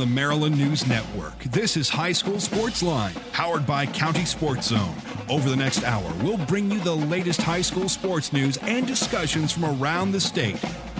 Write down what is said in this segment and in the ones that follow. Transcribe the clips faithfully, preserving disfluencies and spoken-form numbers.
the Maryland News Network. This is High School Sports Line, powered by County Sports Zone. Over the next hour, we'll bring you the latest high school sports news and discussions from around the state.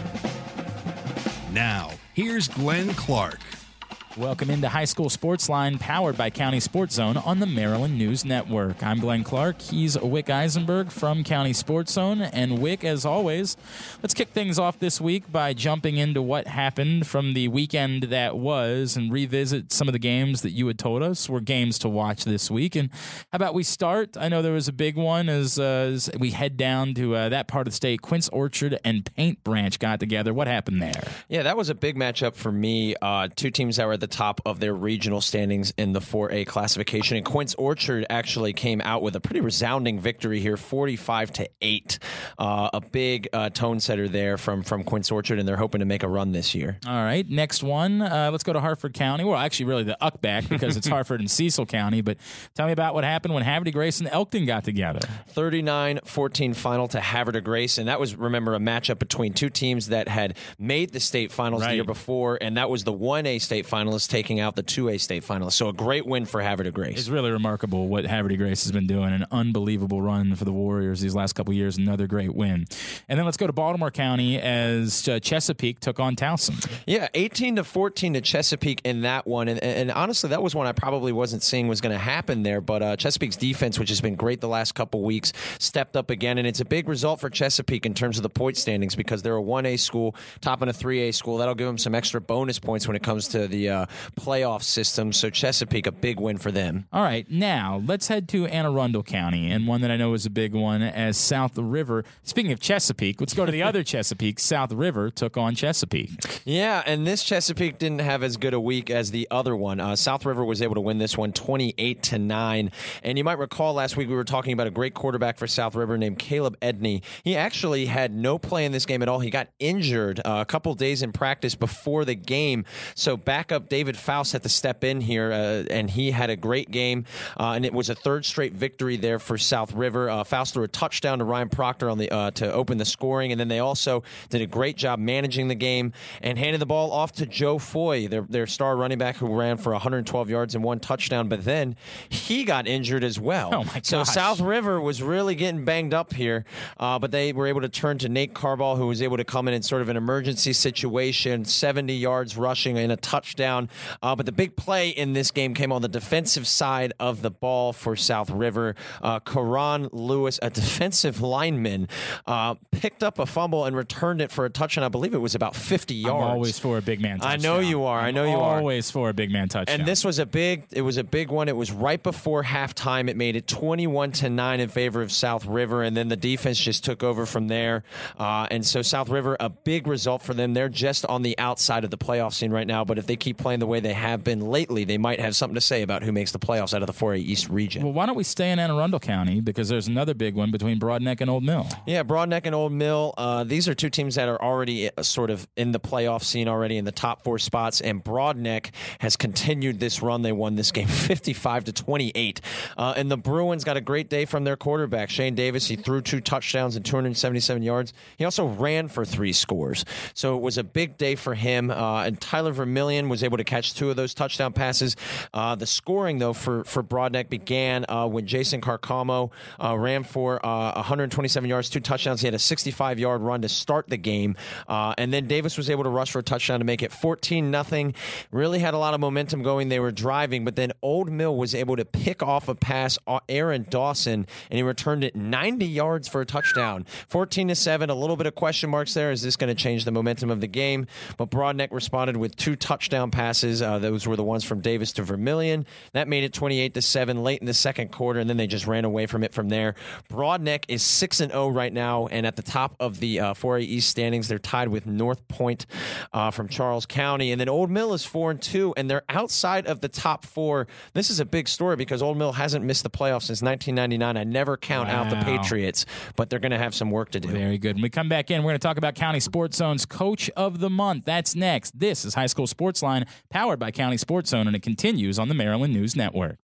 Now, here's Glenn Clark. Welcome into High School Sports Line, powered by County Sports Zone on the Maryland News Network. I'm Glenn Clark. He's Wick Eisenberg from County Sports Zone. And Wick, as always, let's kick things off this week by jumping into what happened from the weekend that was and revisit some of the games that you had told us were games to watch this week. And how about we start? I know there was a big one as, uh, as we head down to uh, that part of the state. Quince Orchard and Paint Branch got together. What happened there? Yeah, that was a big matchup for me. Uh, two teams that were at the top of their regional standings in the four A classification. And Quince Orchard actually came out with a pretty resounding victory here, forty-five to eight. Uh, a big uh, tone setter there from, from Quince Orchard, and they're hoping to make a run this year. All right, next one. Uh, let's go to Harford County. Well, actually, really the U C B A C because it's Harford and Cecil County. But tell me about what happened when Havre de Grace and Elkton got together. thirty-nine fourteen final to Havre de Grace. And that was, remember, a matchup between two teams that had made the state finals right. the year before. And that was the one A state finalists taking out the two A state finalists. So a great win for Havre de Grace. It's really remarkable what Havre de Grace has been doing. An unbelievable run for the Warriors these last couple of years. Another great win. And then let's go to Baltimore County as uh, Chesapeake took on Towson. Yeah, eighteen to fourteen to Chesapeake in that one. And, and honestly, that was one I probably wasn't seeing was going to happen there. But uh, Chesapeake's defense, which has been great the last couple weeks, stepped up again. And it's a big result for Chesapeake in terms of the point standings because they're a one A school, topping a three A school. That'll give them some extra bonus points when it comes to the uh, playoff system. So Chesapeake, a big win for them. All right, now let's head to Anne Arundel County, and one that I know is a big one as South River. Speaking of Chesapeake, let's go to the other Chesapeake. South River took on Chesapeake. Yeah, and this Chesapeake didn't have as good a week as the other one. Uh, South River was able to win this one twenty-eight to nine. And you might recall last week we were talking about a great quarterback for South River named Caleb Edney. He actually had no play in this game at all. He got injured uh, a couple days in practice before the game. So backup David Faust had to step in here, uh, and he had a great game. Uh, and it was a third straight victory there for South River. Uh, Faust threw a touchdown to Ryan Proctor on the uh, to open the scoring, and then they also did a great job managing the game and handed the ball off to Joe Foy, their, their star running back who ran for one hundred twelve yards and one touchdown, but then he got injured as well. Oh my gosh. So South River was really getting banged up here, uh, but they were able to turn to Nate Carball, who was able to come in in sort of an emergency situation, seventy yards rushing and a touchdown. Uh, but the big play in this game came on the defensive side of the ball for South River. Uh, Karan Lewis, a defensive lineman, uh, picked up a fumble and returned it for a touchdown. I believe it was about fifty yards. I'm always for a big man touchdown. I know you are. I'm I know you are. Always for a big man touchdown. And this was a big. It was a big one. It was right before halftime. It made it twenty-one to nine in favor of South River, and then the defense just took over from there. Uh, and so South River, a big result for them. They're just on the outside of the playoff scene right now, but if they keep playing the way they have been lately, they might have something to say about who makes the playoffs out of the four A East region. Well, why don't we stay in Anne Arundel County because there's another big one between Broadneck and Old Mill. Yeah, Broadneck and Old Mill. Uh, these are two teams that are already sort of in the playoff scene already in the top four spots, and Broadneck has continued this run. They won this game fifty-five to twenty-eight. Uh, and the Bruins got a great day from their quarterback, Shane Davis. He threw two touchdowns and two hundred seventy-seven yards. He also ran for three scores. So it was a big day for him. Uh, and Tyler Vermillion was able to catch two of those touchdown passes. Uh, the scoring, though, for, for Broadneck began uh, when Jason Carcamo uh, ran for uh, one hundred twenty-seven yards, two touchdowns. He had a sixty-five yard run to start the game. Uh, and then Davis was able to rush for a touchdown to make it fourteen nothing. Really had a lot of momentum going. They were driving, but then Old Mill was able to pick off a pass, Aaron Dawson, and he returned it ninety yards for a touchdown. fourteen to seven, a little bit of question marks there. Is this going to change the momentum of the game? But Broadneck responded with two touchdown passes. Uh, those were the ones from Davis to Vermillion. That made it twenty-eight to seven late in the second quarter, and then they just ran away from it from there. Broadneck is six and oh right now, and at the top of the uh, four A East standings, they're tied with North Point uh, from Charles County. And then Old Mill is four and two, and they're outside of the top four. This is a big story because Old Mill hasn't missed the playoffs since nineteen ninety-nine. I never count wow. out the Patriots, but they're going to have some work to do. Very good. When we come back in, we're going to talk about County Sports Zone's Coach of the Month. That's next. This is High School Sports Line, powered by County Sports Zone, and it continues on the Maryland News Network.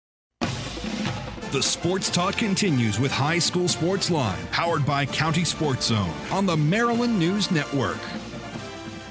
The sports talk continues with High School Sports Line, powered by County Sports Zone on the Maryland News Network.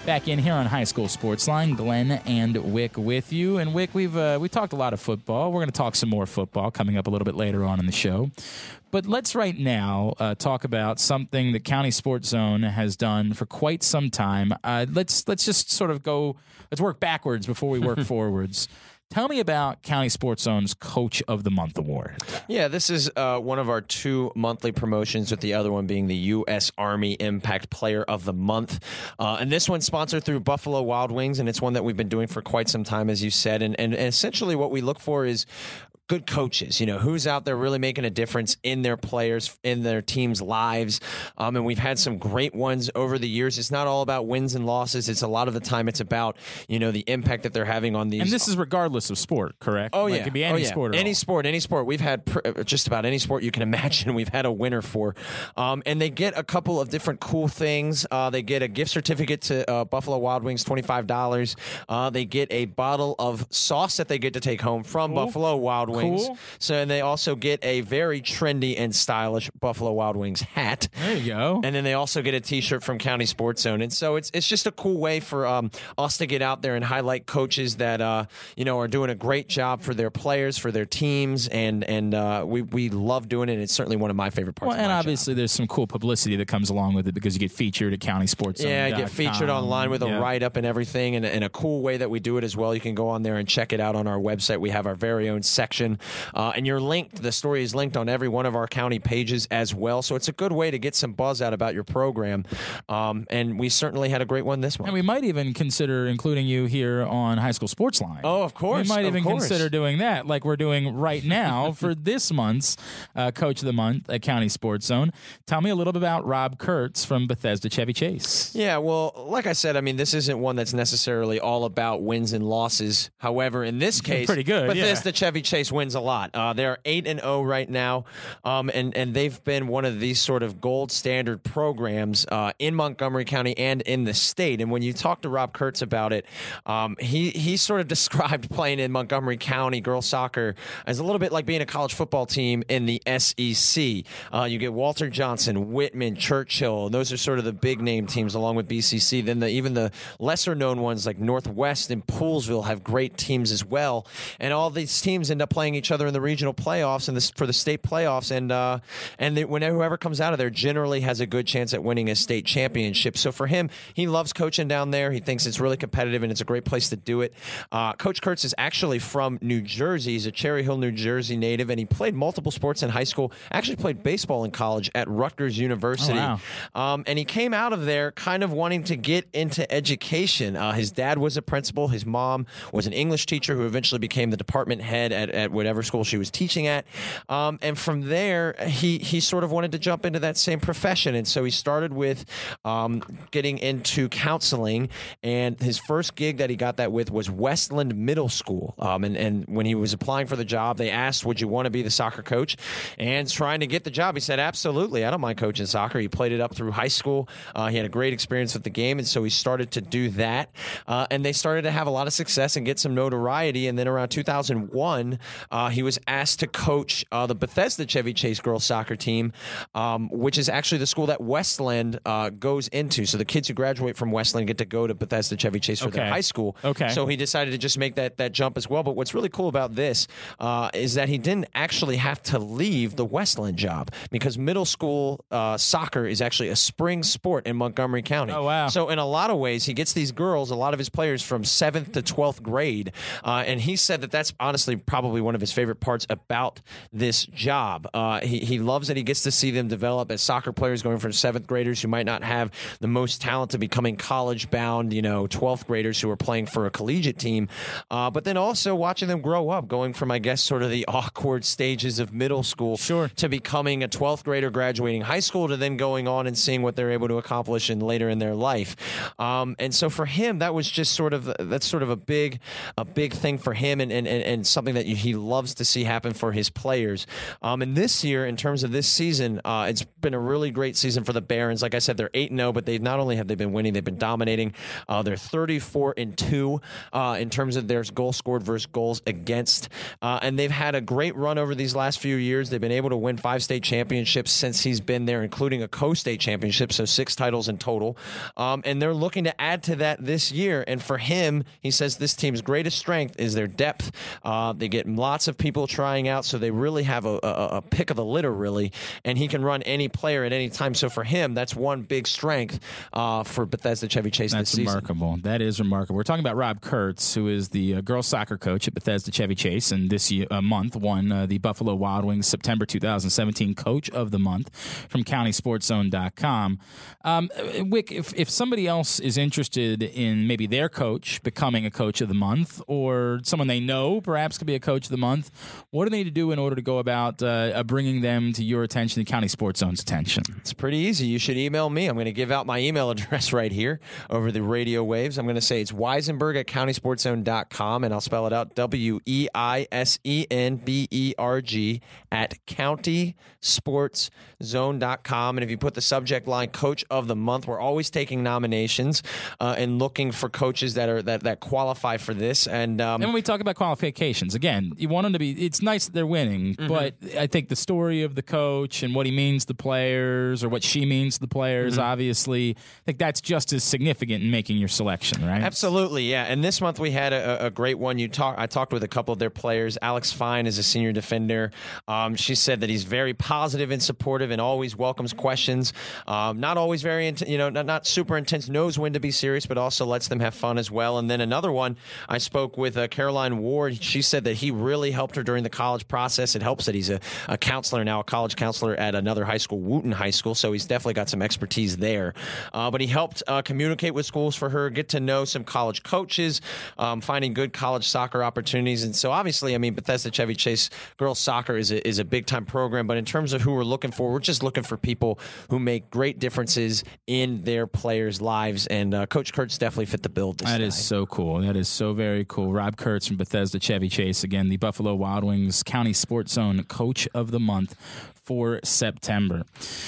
Back in here on High School Sportsline, Glenn and Wick with you. And Wick, we've uh, we talked a lot of football. We're going to talk some more football coming up a little bit later on in the show. But let's right now uh, talk about something that County Sports Zone has done for quite some time. Uh, let's let's just sort of go. Let's work backwards before we work forwards. Tell me about County Sports Zone's Coach of the Month Award. Yeah, this is uh, one of our two monthly promotions, with the other one being the U S Army Impact Player of the Month. Uh, and this one's sponsored through Buffalo Wild Wings, and it's one that we've been doing for quite some time, as you said. And, and, and essentially what we look for is good coaches, you know, who's out there really making a difference in their players, in their teams' lives. Um, and we've had some great ones over the years. It's not all about wins and losses. It's a lot of the time it's about, you know, the impact that they're having on these. And this is regardless of sport, correct? Oh, like, yeah. It could be any oh, yeah. sport at Any all. sport, any sport. We've had pr- just about any sport you can imagine we've had a winner for. Um, and they get a couple of different cool things. Uh, they get a gift certificate to uh, Buffalo Wild Wings, twenty-five dollars. Uh, they get a bottle of sauce that they get to take home from cool. Buffalo Wild Wings. Cool. So and they also get a very trendy and stylish Buffalo Wild Wings hat. There you go. And then they also get a T-shirt from County Sports Zone. And so it's it's just a cool way for um, us to get out there and highlight coaches that uh, you know are doing a great job for their players, for their teams, and and uh, we we love doing it. It's certainly one of my favorite parts. Well, of and my obviously job. there's some cool publicity that comes along with it because you get featured at County Sports Zone. Yeah, get featured online with a yeah. write-up and everything, and, and a cool way that we do it as well. You can go on there and check it out on our website. We have our very own section, uh, and you're linked. The story is linked on every one of our county pages as well. So it's a good way to get some buzz out about your program. Um, and we certainly had a great one this month. And we might even consider including you here on High School Sportsline. Oh, of course. We might of even course. consider doing that like we're doing right now for this month's uh, Coach of the Month at County Sports Zone. Tell me a little bit about Rob Kurtz from Bethesda Chevy Chase. Yeah, well, like I said, I mean, this isn't one that's necessarily all about wins and losses. However, in this case, Pretty good, Bethesda yeah. Chevy Chase wins a lot. Uh, they're eight and oh right now, um, and, and they've been one of these sort of gold standard programs uh, in Montgomery County and in the state. And when you talk to Rob Kurtz about it, um, he, he sort of described playing in Montgomery County girls soccer as a little bit like being a college football team in the S E C. Uh, you get Walter Johnson, Whitman, Churchill. Those are sort of the big name teams along with B C C. Then the, even the lesser known ones like Northwest and Poolsville have great teams as well. And all these teams end up playing each other in the regional playoffs and this for the state playoffs. And uh, and they, when whoever comes out of there generally has a good chance at winning a state championship. So for him, he loves coaching down there. He thinks it's really competitive and it's a great place to do it. Uh, Coach Kurtz is actually from New Jersey. He's a Cherry Hill, New Jersey native, and he played multiple sports in high school. Actually played baseball in college at Rutgers University. Oh, wow. Um, and he came out of there kind of wanting to get into education. Uh, his dad was a principal. His mom was an English teacher who eventually became the department head at, at whatever school she was teaching at. Um, and from there, he, he sort of wanted to jump into that same profession. And so he started with um, getting into counseling. And his first gig that he got that with was Westland Middle School. Um, and, and when he was applying for the job, they asked, would you want to be the soccer coach? And trying to get the job, he said, absolutely. I don't mind coaching soccer. He played it up through high school. Uh, he had a great experience with the game. And so he started to do that. Uh, and they started to have a lot of success and get some notoriety. And then around two thousand one, uh, he was asked to coach uh, the Bethesda Chevy Chase girls soccer team, um, which is actually the school that Westland uh, goes into. So the kids who graduate from Westland get to go to Bethesda Chevy Chase for Okay. their high school. Okay. So he decided to just make that, that jump as well. But what's really cool about this uh, is that he didn't actually have to leave the Westland job because middle school uh, soccer is actually a spring sport in Montgomery County. Oh, wow. So in a lot of ways, he gets these girls, a lot of his players from seventh to twelfth grade. Uh, and he said that that's honestly probably one of his favorite parts about this job. Uh, he, he loves that he gets to see them develop as soccer players going from seventh graders who might not have the most talent to becoming college bound, you know, twelfth graders who are playing for a collegiate team. Uh, but then also watching them grow up, going from, I guess, sort of the awkward stages of middle school Sure. to becoming a twelfth grader graduating high school to then going on and seeing what they're able to accomplish in later in their life. Um, and so for him, that was just sort of, that's sort of a big, a big thing for him and, and, and something that he loves to see happen for his players. Um, and this year, in terms of this season, uh, it's been a really great season for the Barons. Like I said, they're eight and oh, but they not only have they been winning, they've been dominating. Uh, they're thirty-four and two uh, in terms of their goals scored versus goals against. Uh, and they've had a great run over these last few years. They've been able to win five state championships since he's been there, including a co-state championship, so six titles in total. Um, and they're looking to add to that this year. And for him, he says this team's greatest strength is their depth. Uh, they get lots of people trying out, so they really have a, a, a pick of the litter, really. And he can run any player at any time. So for him, that's one big strength uh, for Bethesda Chevy Chase that's this season. That's remarkable. That is remarkable. We're talking about Rob Kurtz, who is the uh, girls soccer coach at Bethesda Chevy Chase, and this year, uh, month won uh, the Buffalo Wild Wings September two thousand seventeen Coach of the Month from county sports zone dot com. Um, Wick, if, if somebody else is interested in maybe their coach becoming a Coach of the Month, or someone they know perhaps could be a Coach of the Month, what do they need to do in order to go about uh, bringing them to your attention, the County Sports Zone's attention? It's pretty easy. You should email me. I'm going to give out my email address right here over the radio waves. I'm going to say it's Weisenberg at county sports zone dot com, and I'll spell it out W E I S E N B E R G at county sports zone dot com. And if you put the subject line Coach of the Month, we're always taking nominations uh, and looking for coaches that are that, that qualify for this. And, um, and when we talk about qualifications, again, you want them to be, it's nice that they're winning, mm-hmm. but I think the story of the coach and what he means to the players or what she means to the players, mm-hmm. obviously, I think that's just as significant in making your selection, right? Absolutely, yeah. And this month we had a, a great one. You talk, I talked with a couple of their players. Alex Fine is a senior defender. Um, she said that he's very positive and supportive and always welcomes questions. Um, not always very, int- you know, not, not super intense, knows when to be serious, but also lets them have fun as well. And then another one, I spoke with uh, Caroline Ward. She said that he really helped her during the college process. It helps that he's a, a counselor now, a college counselor at another high school, Wooten High School, so he's definitely got some expertise there. Uh, but he helped uh, communicate with schools for her, get to know some college coaches, um, finding good college soccer opportunities. And so obviously, I mean, Bethesda Chevy Chase girls soccer is a, is a big-time program, but in terms of who we're looking for, we're just looking for people who make great differences in their players' lives, and uh, Coach Kurtz definitely fit the bill this That time. is so cool. That is so very cool. Rob Kurtz from Bethesda Chevy Chase, again, the Buffalo Wild Wings County Sports Zone Coach of the Month for September.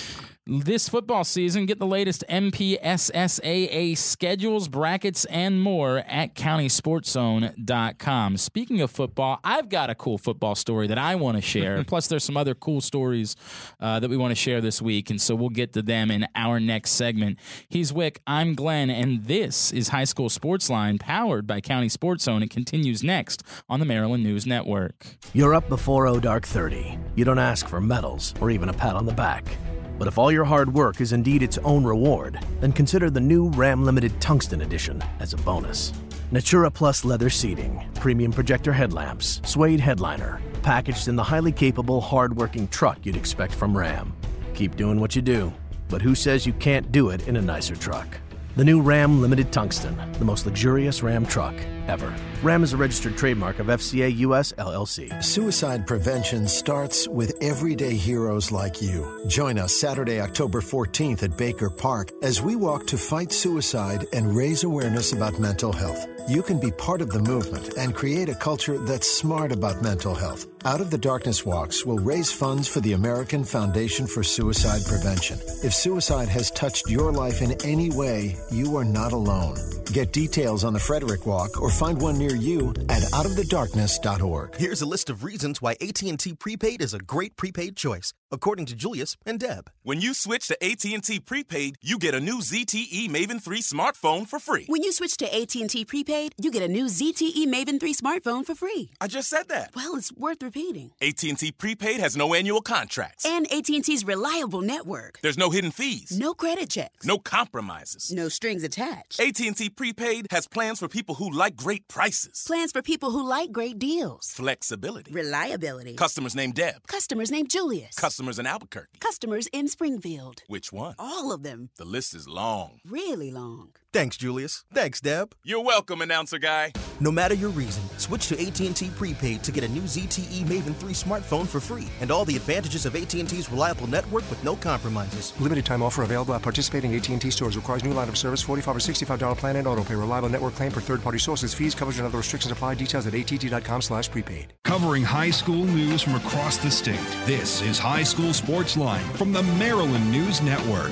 This football season, get the latest M P S S A A schedules, brackets, and more at county sports zone dot com. Speaking of football, I've got a cool football story that I want to share. Plus, there's some other cool stories uh, that we want to share this week, and so we'll get to them in our next segment. He's Wick, I'm Glenn, and this is High School Sports Line, powered by County Sports Zone. It continues next on the Maryland News Network. You're up before oh dark thirty. You don't ask for medals or even a pat on the back. But if all your hard work is indeed its own reward, then consider the new Ram Limited Tungsten Edition as a bonus. Natura Plus leather seating, premium projector headlamps, suede headliner, packaged in the highly capable, hard-working truck you'd expect from Ram. Keep doing what you do, but who says you can't do it in a nicer truck? The new Ram Limited Tungsten, the most luxurious Ram truck ever. Ram is a registered trademark of F C A U S L L C. Suicide prevention starts with everyday heroes like you. Join us Saturday, October fourteenth at Baker Park as we walk to fight suicide and raise awareness about mental health. You can be part of the movement and create a culture that's smart about mental health. Out of the Darkness Walks will raise funds for the American Foundation for Suicide Prevention. If suicide has touched your life in any way, you are not alone. Get details on the Frederick Walk or find one near you at out of the darkness dot org. Here's a list of reasons why A T and T Prepaid is a great prepaid choice, according to Julius and Deb. When you switch to A T and T Prepaid, you get a new Z T E Maven three smartphone for free. When you switch to A T and T Prepaid, you get a new Z T E Maven three smartphone for free. I just said that. Well, it's worth repeating. A T and T Prepaid has no annual contracts. And A T and T's reliable network. There's no hidden fees. No credit checks. No compromises. No strings attached. A T and T Prepaid has plans for people who like great prices. Plans for people who like great deals. Flexibility. Reliability. Customers named Deb. Customers named Julius. Customers in Albuquerque. Customers in Springfield. Which one? All of them. The list is long. Really long. Thanks, Julius. Thanks, Deb. You're welcome, announcer guy. No matter your reason, switch to A T and T Prepaid to get a new Z T E Maven three smartphone for free and all the advantages of A T and T's reliable network with no compromises. Limited time offer available at participating A T and T stores. Requires new line of service, forty-five dollars or sixty-five dollars plan and auto pay. Reliable network claim per third-party sources. Fees, coverage, and other restrictions apply. Details at att.com slash prepaid. Covering high school news from across the state. This is High School Sports Line from the Maryland News Network.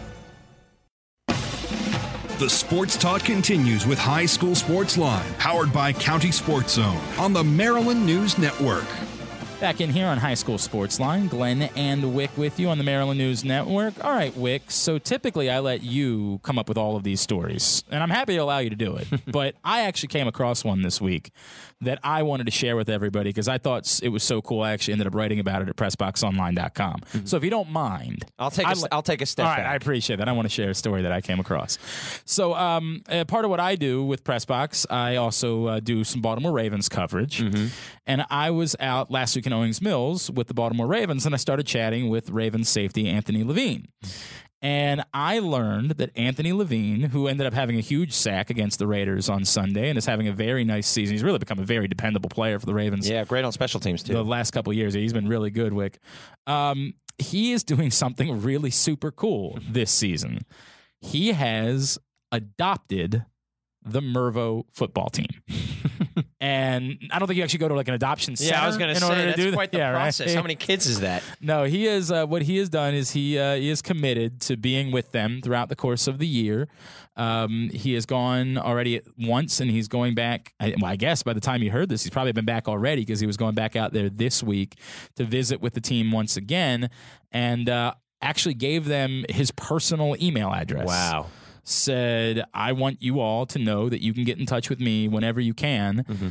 The Sports Talk continues with High School Sports Line, powered by County Sports Zone on the Maryland News Network. Back in here on High School Sports Line, Glenn and Wick with you on the Maryland News Network. All right, Wick, so typically I let you come up with all of these stories, and I'm happy to allow you to do it, but I actually came across one this week that I wanted to share with everybody because I thought it was so cool. I actually ended up writing about it at press box online dot com. Mm-hmm. So if you don't mind, I'll take a, I'll, I'll take a step all right, back. I appreciate that. I want to share a story that I came across. So um, uh, part of what I do with Pressbox, I also uh, do some Baltimore Ravens coverage. Mm-hmm. And I was out last week in Owings Mills with the Baltimore Ravens, and I started chatting with Ravens safety Anthony Levine. And I learned that Anthony Levine, who ended up having a huge sack against the Raiders on Sunday and is having a very nice season, he's really become a very dependable player for the Ravens. Yeah, great on special teams, too. The last couple of years, he's been really good, Wick. Um, he is doing something really super cool this season. He has adopted the Mervo football team. And I don't think you actually go to like an adoption center. Yeah, I was going to say, order that's to do quite that. the Yeah, process. right? How many kids is that? No, he is. Uh, what he has done is he uh, he is committed to being with them throughout the course of the year. Um, he has gone already once, and he's going back. I, well, I guess by the time you heard this, he's probably been back already because he was going back out there this week to visit with the team once again, and uh, actually gave them his personal email address. Wow. Said, I want you all to know that you can get in touch with me whenever you can. Mm-hmm.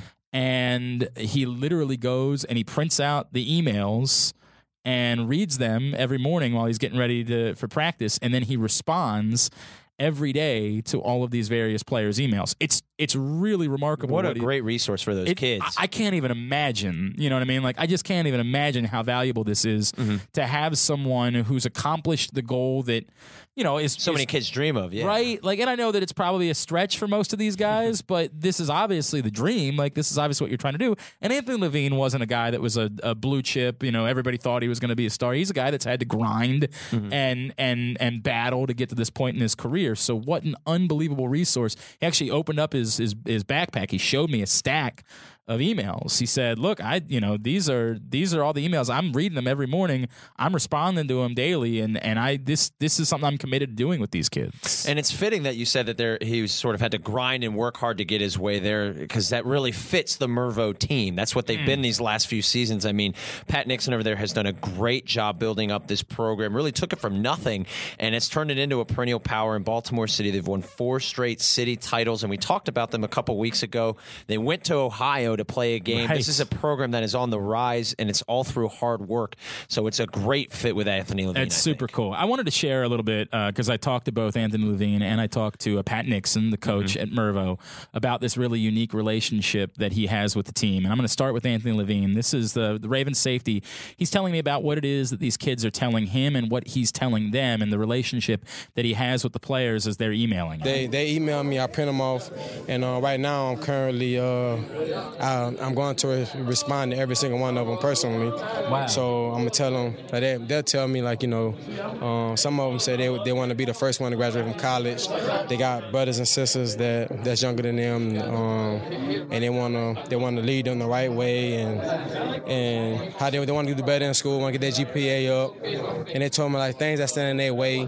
And he literally goes and he prints out the emails and reads them every morning while he's getting ready to for practice. And then he responds every day to all of these various players' emails. It's it's really remarkable. What, what a he, great resource for those it, kids. I, I can't even imagine, you know what I mean? Like, I just can't even imagine how valuable this is mm-hmm. to have someone who's accomplished the goal that, you know, is so is, many kids dream of, yeah. Right? Like, and I know that it's probably a stretch for most of these guys, but this is obviously the dream. Like, this is obviously what you're trying to do. And Anthony Levine wasn't a guy that was a, a blue chip, you know, everybody thought he was going to be a star. He's a guy that's had to grind mm-hmm. and and and battle to get to this point in his career. So what an unbelievable resource. He actually opened up his his, his backpack. He showed me a stack of emails. He said, look, I, you know, these are, these are all the emails. I'm reading them every morning. I'm responding to them daily. And, and I, this, this is something I'm committed to doing with these kids. And it's fitting that you said that there, he sort of had to grind and work hard to get his way there because that really fits the Mervo team. That's what they've mm. been these last few seasons. I mean, Pat Nixon over there has done a great job building up this program, really took it from nothing and it's turned it into a perennial power in Baltimore City. They've won four straight city titles and we talked about them a couple weeks ago. They went to Ohio to play a game. Right. This is a program that is on the rise, and it's all through hard work. So it's a great fit with Anthony Levine. It's I super think. cool. I wanted to share a little bit because uh, I talked to both Anthony Levine and I talked to uh, Pat Nixon, the coach mm-hmm. at Mervo, about this really unique relationship that he has with the team. And I'm going to start with Anthony Levine. This is the, the Ravens safety. He's telling me about what it is that these kids are telling him and what he's telling them and the relationship that he has with the players as they're emailing him. They, they email me, I print them off, and uh, right now I'm currently uh, I, I'm going to re- respond to every single one of them personally. Wow. So I'm going to tell them, that they, they'll tell me, like, you know, uh, some of them say they they want to be the first one to graduate from college. They got brothers and sisters that that's younger than them, um, and they want to they want to lead them the right way, and and how they, they want to do better in school, want to get their G P A up. And they told me, like, things that stand in their way.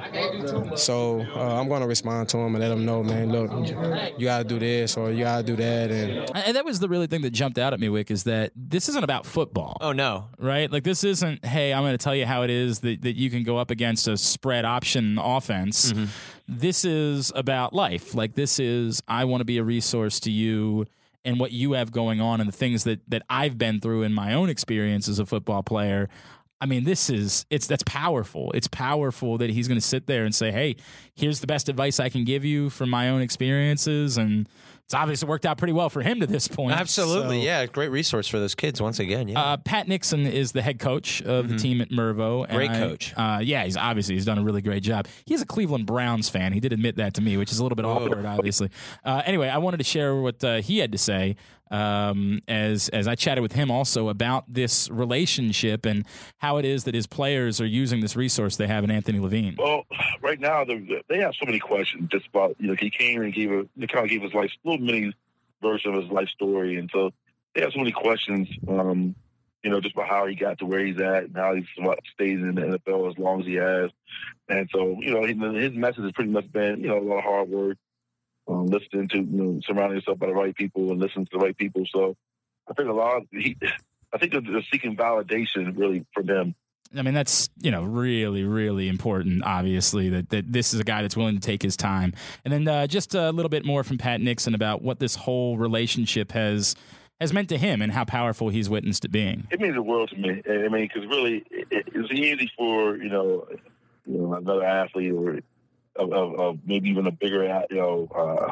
So uh, I'm going to respond to them and let them know, man, look, you got to do this or you got to do that. And, and that was the really thing that jumped out at me, Wick, is that this isn't about football. Oh, no. Right? Like, this isn't, hey, I'm going to tell you how it is that, that you can go up against a spread option offense. Mm-hmm. This is about life. Like, this is, I want to be a resource to you and what you have going on and the things that, that I've been through in my own experience as a football player. I mean, this is, it's, that's powerful. It's powerful that he's going to sit there and say, hey, here's the best advice I can give you from my own experiences. And it's obviously worked out pretty well for him to this point. Absolutely, so, yeah. Great resource for those kids once again. Yeah. Uh, Pat Nixon is the head coach of mm-hmm. the team at Mervo. Great I, coach. Uh, yeah, he's obviously he's done a really great job. He's a Cleveland Browns fan. He did admit that to me, which is a little bit awkward, obviously. Uh, anyway, I wanted to share what uh, he had to say um, as as I chatted with him also about this relationship and how it is that his players are using this resource they have in Anthony Levine. Well, right now they have so many questions just about, you know, he came and gave a, he kind of gave his life, little mini version of his life story. And so they have so many questions, um, you know, just about how he got to where he's at and how he's stayed in the N F L as long as he has. And so, you know, his message has pretty much been, you know, a lot of hard work, um, listening to, you know, surrounding yourself by the right people and listening to the right people. So I think a lot of, he, I think they're seeking validation really from him. I mean, that's, you know, really, really important, obviously, that, that this is a guy that's willing to take his time. And then uh, just a little bit more from Pat Nixon about what this whole relationship has has meant to him and how powerful he's witnessed it being. It means the world to me. I mean, because really, it, it's easy for, you know, you know, another athlete or of, of, of maybe even a bigger, you know, uh,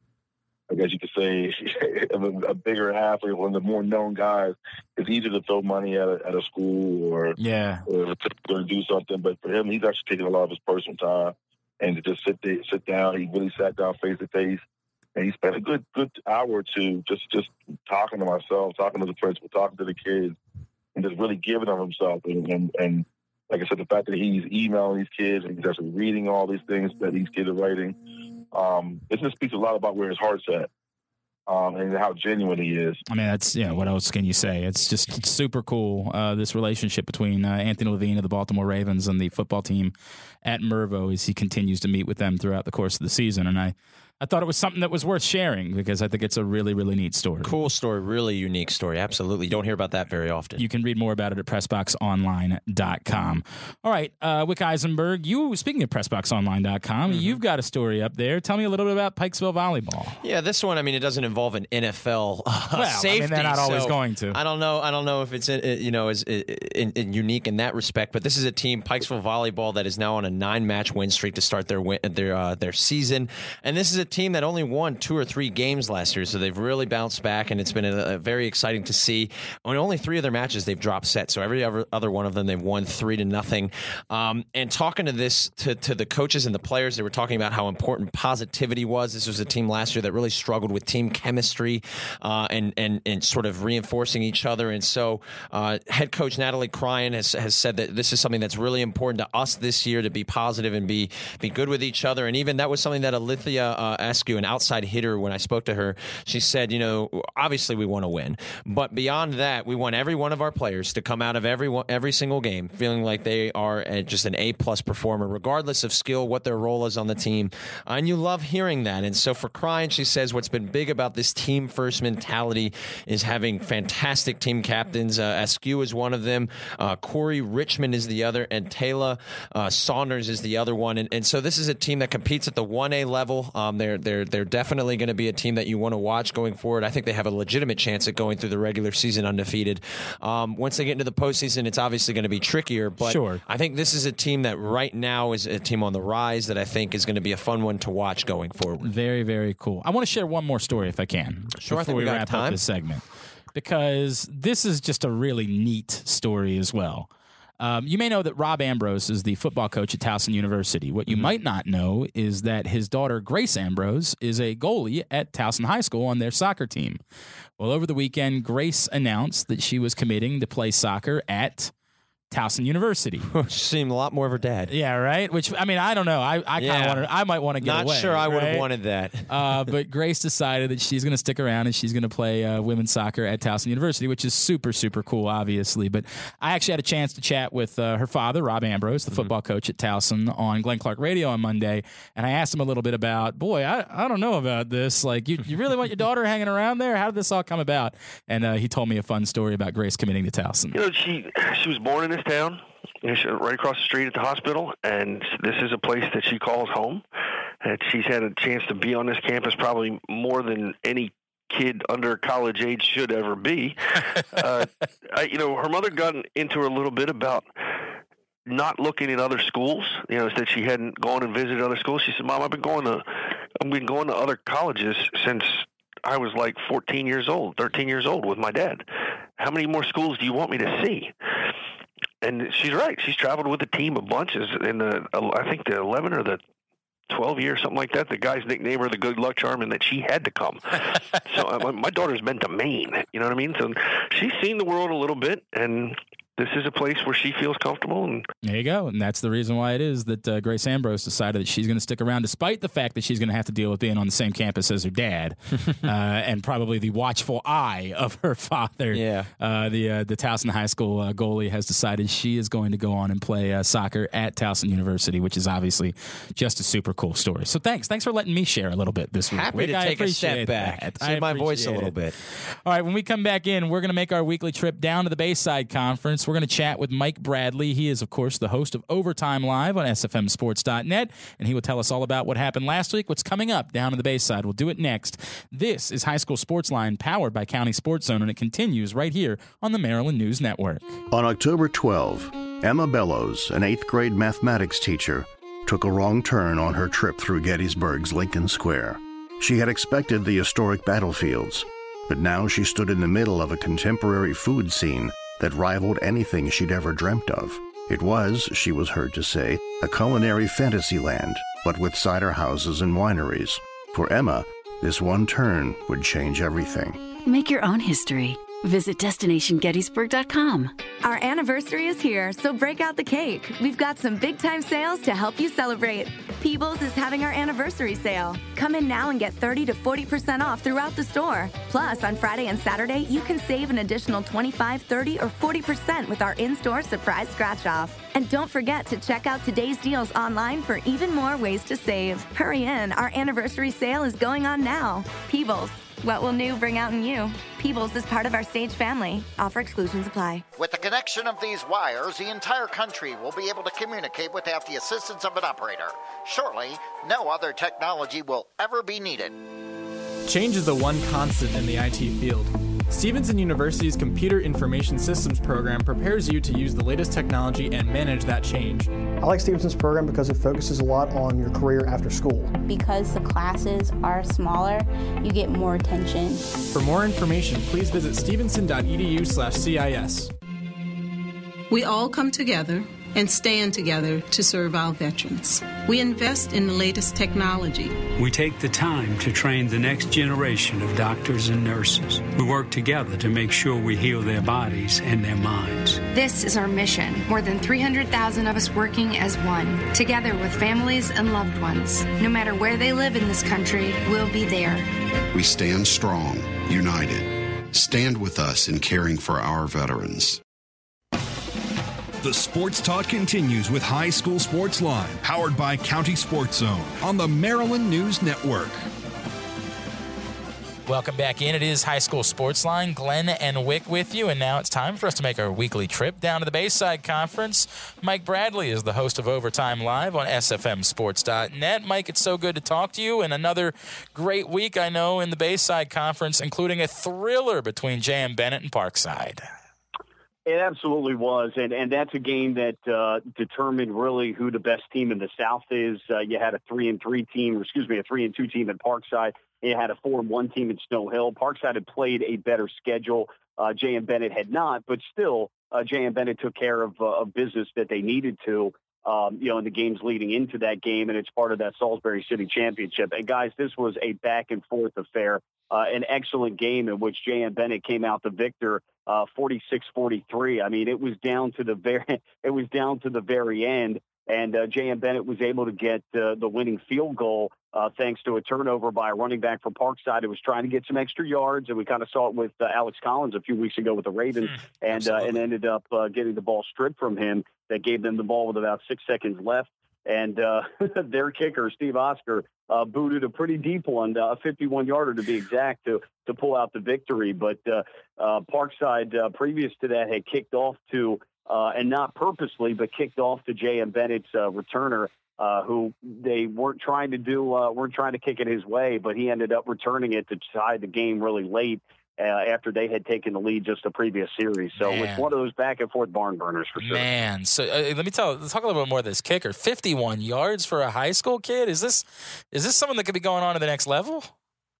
I guess you could say a, a bigger athlete, one of the more known guys. It's easier to throw money at a, at a school or yeah, or to, to do something. But for him, he's actually taking a lot of his personal time and to just sit there, sit down. He really sat down face to face, and he spent a good good hour or two just just talking to myself, talking to the principal, talking to the kids, and just really giving of himself. And, and, and like I said, the fact that he's emailing these kids and he's actually reading all these things that these kids are writing. Um, it just speaks a lot about where his heart's at um, and how genuine he is. I mean, that's, you know, what else can you say? It's just it's super cool, uh, this relationship between uh, Anthony Levine of the Baltimore Ravens and the football team at Mervo as he continues to meet with them throughout the course of the season. And I, I thought it was something that was worth sharing because I think it's a really, really neat story. Cool story, really unique story. Absolutely. You don't hear about that very often. You can read more about it at press box online dot com. All right, uh, Wick Eisenberg, you, speaking of press box online dot com, mm-hmm. you've got a story up there. Tell me a little bit about Pikesville Volleyball. Yeah, this one, I mean, it doesn't involve an N F L uh, well, safety. I mean, they're not always so going to. I don't know. I don't know if it's, you know, is in, in unique in that respect, but this is a team, Pikesville Volleyball, that is now on a nine-match win streak to start their win, their uh, their season. And this is a team that only won two or three games last year, so they've really bounced back, and it's been a, a very exciting to see. On only three of their matches, they've dropped sets, so every other, other one of them, they've won three to nothing. Um, and talking to this to, to the coaches and the players, they were talking about how important positivity was. This was a team last year that really struggled with team chemistry uh, and, and and sort of reinforcing each other. And so uh, head coach Natalie Cryan has, has said that this is something that's really important to us this year, to be positive and be, be good with each other. And even that was something that Alithia uh, Askew, an outside hitter, when I spoke to her, she said, you know, obviously we want to win, but beyond that, we want every one of our players to come out of every one, every single game feeling like they are a, just an A-plus performer, regardless of skill, what their role is on the team. And you love hearing that. And so for Cryan, she says what's been big about this team-first mentality is having fantastic team captains. Uh, Askew is one of them. Uh, Corey Richmond is the other, and Taylor uh, Saunders is the other one. And, and so this is a team that competes at the one A level. Um, they're they're they're definitely going to be a team that you want to watch going forward. I think they have a legitimate chance at going through the regular season undefeated. Um, once they get into the postseason, it's obviously going to be trickier, but sure. I think this is a team that right now is a team on the rise that I think is going to be a fun one to watch going forward. Very, very cool. I want to share one more story if I can. Sure, before I think we, we got wrap time. up this segment, because this is just a really neat story as well. Um, you may know that Rob Ambrose is the football coach at Towson University. What you mm-hmm. might not know is that his daughter, Grace Ambrose, is a goalie at Towson High School on their soccer team. Well, over the weekend, Grace announced that she was committing to play soccer at Towson University. She seemed a lot more of her dad. Yeah, right? Which, I mean, I don't know. I, I kind of Yeah. wanted, I might want to get Not away. sure I would have right? wanted that. uh, but Grace decided that she's going to stick around and she's going to play uh, women's soccer at Towson University, which is super, super cool, obviously. But I actually had a chance to chat with uh, her father, Rob Ambrose, the mm-hmm. football coach at Towson, on Glenn Clark Radio on Monday. And I asked him a little bit about, boy, I, I don't know about this. Like, you, you really want your daughter hanging around there? How did this all come about? And uh, he told me a fun story about Grace committing to Towson. You know, she she was born in this town, you know, she, right across the street at the hospital, and this is a place that she calls home. And she's had a chance to be on this campus probably more than any kid under college age should ever be. uh, I, you know, her mother got into her a little bit about not looking at other schools. You know, that she hadn't gone and visited other schools. She said, "Mom, I've been going to, I've been going to other colleges since I was like fourteen years old, thirteen years old with my dad. How many more schools do you want me to see? And she's right. She's traveled with a team of bunches in the, I think the eleven or the twelve years, something like that. The guys nicknamed her the good luck charm, and that she had to come. So uh, my daughter's been to Maine. You know what I mean? So she's seen the world a little bit, and this is a place where she feels comfortable. And there you go. And that's the reason why it is that uh, Grace Ambrose decided that she's going to stick around, despite the fact that she's going to have to deal with being on the same campus as her dad uh, and probably the watchful eye of her father. Yeah. Uh, the uh, the Towson High School uh, goalie has decided she is going to go on and play uh, soccer at Towson University, which is obviously just a super cool story. So thanks. Thanks for letting me share a little bit this week. Happy Rick, to I take a step back. That. Save my voice a little it. bit. All right, when we come back in, we're going to make our weekly trip down to the Bayside Conference. We're going to chat with Mike Bradley. He is, of course, the host of Overtime Live on S F M sports dot net, and he will tell us all about what happened last week, what's coming up down in the Bayside. We'll do it next. This is High School Sports Line, powered by County Sports Zone, and it continues right here on the Maryland News Network. On October twelfth, Emma Bellows, an eighth grade mathematics teacher, took a wrong turn on her trip through Gettysburg's Lincoln Square. She had expected the historic battlefields, but now she stood in the middle of a contemporary food scene that rivaled anything she'd ever dreamt of. It was, she was heard to say, a culinary fantasy land, but with cider houses and wineries. For Emma, this one turn would change everything. Make your own history. Visit destination gettysburg dot com. Our anniversary is here, so break out the cake. We've got some big-time sales to help you celebrate. Peebles is having our anniversary sale. Come in now and get thirty to forty percent off throughout the store. Plus, on Friday and Saturday, you can save an additional twenty-five, thirty, or forty percent with our in-store surprise scratch-off. And don't forget to check out today's deals online for even more ways to save. Hurry in, our anniversary sale is going on now. Peebles. What will new bring out in you? Peebles is part of our Sage family. Offer exclusions apply. With the connection of these wires, the entire country will be able to communicate without the assistance of an operator. Surely, no other technology will ever be needed. Change is the one constant in the I T field. Stevenson University's Computer Information Systems program prepares you to use the latest technology and manage that change. I like Stevenson's program because it focuses a lot on your career after school. Because the classes are smaller, you get more attention. For more information, please visit stevenson dot e d u slash C I S. We all come together and stand together to serve our veterans. We invest in the latest technology. We take the time to train the next generation of doctors and nurses. We work together to make sure we heal their bodies and their minds. This is our mission. More than three hundred thousand of us working as one, together with families and loved ones. No matter where they live in this country, we'll be there. We stand strong, united. Stand with us in caring for our veterans. The Sports Talk continues with High School Sports Line, powered by County Sports Zone on the Maryland News Network. Welcome back in. It is High School Sports Line. Glenn and Wick with you, and now it's time for us to make our weekly trip down to the Bayside Conference. Mike Bradley is the host of Overtime Live on S F M sports dot net. Mike, it's so good to talk to you, and another great week, I know, in the Bayside Conference, including a thriller between J M Bennett and Parkside. It absolutely was, and and that's a game that uh, determined really who the best team in the South is. Uh, you had a three and three team, or excuse me, a three and two team at Parkside. You had a four and one team at Snow Hill. Parkside had played a better schedule. Uh, J M Bennett had not, but still, uh, J M Bennett took care of, uh, of business that they needed to. Um, you know, in the games leading into that game, and it's part of that Salisbury City Championship. And guys, this was a back and forth affair. Uh, an excellent game in which J M Bennett came out the victor, uh, forty-six forty-three. I mean, it was down to the very, it was down to the very end, and uh, J M Bennett was able to get uh, the winning field goal uh, thanks to a turnover by a running back from Parkside who was trying to get some extra yards, and we kind of saw it with uh, Alex Collins a few weeks ago with the Ravens, mm, and uh, and ended up uh, getting the ball stripped from him. That gave them the ball with about six seconds left. And uh, their kicker, Steve Oscar, uh, booted a pretty deep one, a uh, fifty-one-yarder to be exact, to to pull out the victory. But uh, uh, Parkside, uh, previous to that, had kicked off to, uh, and not purposely, but kicked off to J M Bennett's uh, returner, uh, who they weren't trying to do, uh, weren't trying to kick it his way, but he ended up returning it to tie the game really late. Uh, after they had taken the lead just the previous series. So Man. It's one of those back-and-forth barn burners for sure. Man, so uh, let me tell, let's talk a little bit more of this kicker. fifty-one yards for a high school kid? Is this is this someone that could be going on to the next level?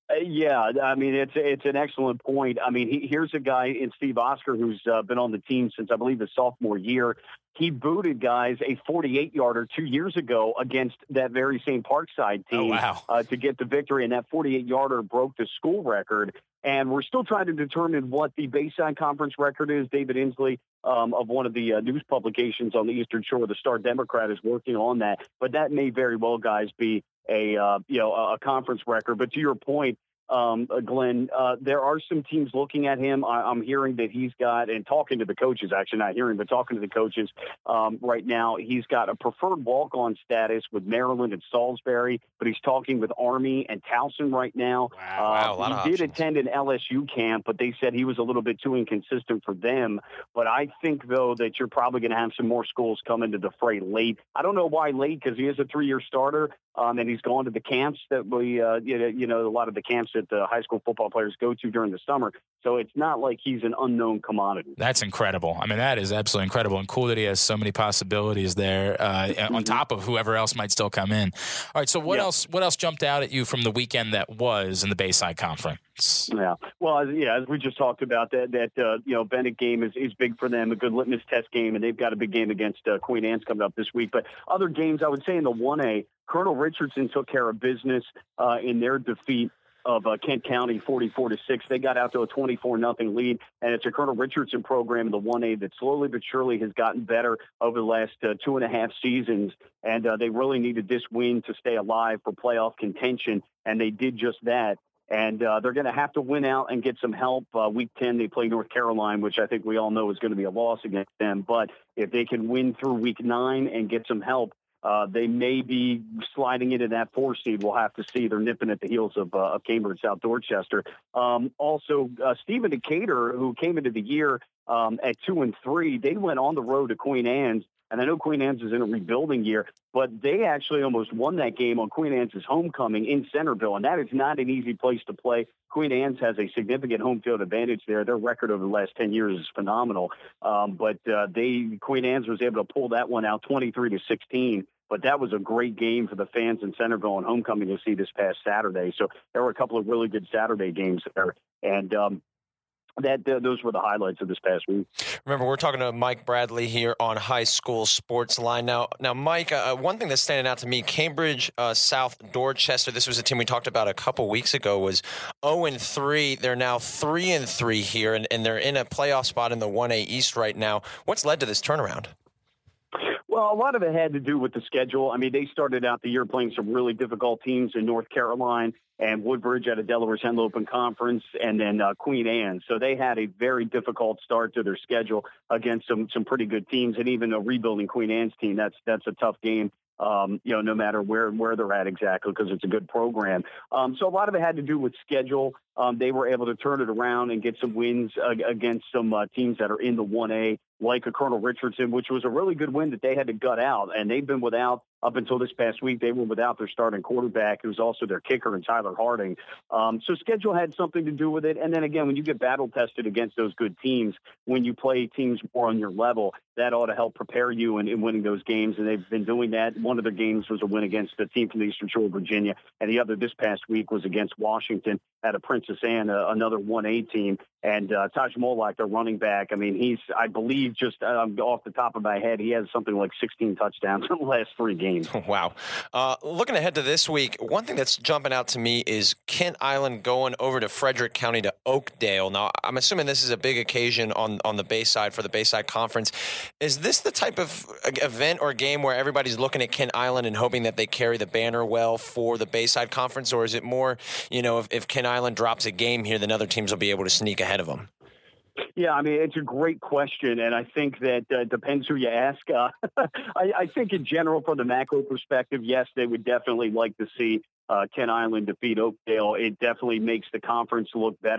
Uh, yeah, I mean, it's it's an excellent point. I mean, he, here's a guy in Steve Oscar who's uh, been on the team since, I believe, his sophomore year. He booted guys a forty-eight-yarder two years ago against that very same Parkside team oh, wow. uh, to get the victory, and that forty-eight-yarder broke the school record. And we're still trying to determine what the Bayside Conference record is. David Inslee um, of one of the uh, news publications on the Eastern Shore, the Star Democrat, is working on that. But that may very well, guys, be a uh, you know a conference record. But to your point, um, Glenn, uh, there are some teams looking at him. I, I'm hearing that he's got, and talking to the coaches, actually not hearing, but talking to the coaches um, right now, he's got a preferred walk-on status with Maryland and Salisbury, but he's talking with Army and Towson right now. Wow, wow, a lot uh, of he did options. attend an L S U camp, but they said he was a little bit too inconsistent for them. But I think, though, that you're probably going to have some more schools come into the fray late. I don't know why late, because he is a three-year starter. Um, and he's gone to the camps that we, uh, you know, you know, a lot of the camps that the high school football players go to during the summer. So it's not like he's an unknown commodity. That's incredible. I mean, that is absolutely incredible and cool that he has so many possibilities there uh, mm-hmm. on top of whoever else might still come in. All right. So what yeah. else? What else jumped out at you from the weekend that was in the Bayside Conference? Yeah. Well, yeah, as we just talked about, that that uh, you know Bennett game is, is big for them, a good litmus test game, and they've got a big game against uh, Queen Anne's coming up this week. But other games, I would say in the one A, Colonel Richardson took care of business uh, in their defeat of uh, Kent County forty-four to six. They got out to a twenty-four nothing lead, and it's a Colonel Richardson program in the one A that slowly but surely has gotten better over the last uh, two and a half seasons, and uh, they really needed this win to stay alive for playoff contention, and they did just that. And uh, they're going to have to win out and get some help. Uh, week ten, they play North Carolina, which I think we all know is going to be a loss against them. But if they can win through week nine and get some help, uh, they may be sliding into that four seed. We'll have to see. They're nipping at the heels of, uh, of Cambridge, South Dorchester. Um, also, uh, Stephen Decatur, who came into the year um, at two and three, they went on the road to Queen Anne's. And I know Queen Anne's is in a rebuilding year, but they actually almost won that game on Queen Anne's homecoming in Centerville, and that is not an easy place to play. Queen Anne's has a significant home field advantage there. Their record over the last ten years is phenomenal, um, but uh, they Queen Anne's was able to pull that one out twenty-three to sixteen. But that was a great game for the fans in Centerville and homecoming to see this past Saturday. So there were a couple of really good Saturday games there, and um, That uh, those were the highlights of this past week. Remember, we're talking to Mike Bradley here on High School Sports Line. Now, now, Mike, uh, one thing that's standing out to me, Cambridge, uh, South Dorchester. This was a team we talked about a couple weeks ago. Was zero and three. They're now three and three here, and, and they're in a playoff spot in the one A East right now. What's led to this turnaround? Well, a lot of it had to do with the schedule. I mean, they started out the year playing some really difficult teams in North Carolina and Woodbridge at a Delaware Central Open Conference, and then uh, Queen Anne. So they had a very difficult start to their schedule against some some pretty good teams, and even a rebuilding Queen Anne's team. That's that's a tough game. Um, you know, no matter where, where they're at exactly, because it's a good program. Um, so a lot of it had to do with schedule. Um, they were able to turn it around and get some wins uh, against some uh, teams that are in the one A, like a Colonel Richardson, which was a really good win that they had to gut out. And they've been without, up until this past week, they were without their starting quarterback, who's also their kicker, and Tyler Harding. Um, so schedule had something to do with it. And then again, when you get battle tested against those good teams, when you play teams more on your level, that ought to help prepare you in, in winning those games. And they've been doing that. One of their games was a win against a team from the Eastern Shore of Virginia, and the other this past week was against Washington at a Princess Anne, uh, another one A team. And uh, Taj Molak, their running back, I mean, he's, I believe, just uh, off the top of my head, he has something like sixteen touchdowns in the last three games. Wow. Uh, looking ahead to this week, one thing that's jumping out to me is Kent Island going over to Frederick County to Oakdale. Now, I'm assuming this is a big occasion on, on the Bayside for the Bayside Conference. Is this the type of event or game where everybody's looking at Kent Island and hoping that they carry the banner well for the Bayside Conference, or is it more, you know, if, if Kent Island drops a game here, then other teams will be able to sneak ahead of them? Yeah, I mean, it's a great question, and I think that uh, depends who you ask. Uh, I, I think in general, from the macro perspective, yes, they would definitely like to see uh, Kent Island defeat Oakdale. It definitely makes the conference look better.